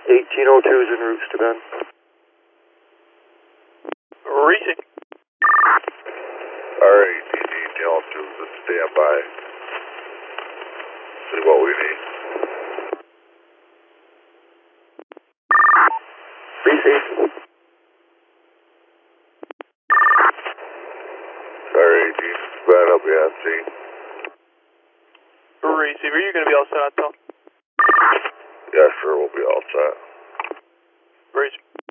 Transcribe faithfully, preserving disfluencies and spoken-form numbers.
eighteen oh two is en route to Ben. Reaching. Alright, eighteen oh two is a standby. See what we need. Receive. Alright, eighteen, right up here, see. Receiver, you're going to be all set on top. Yeah, sure, we'll be all set. Reaching.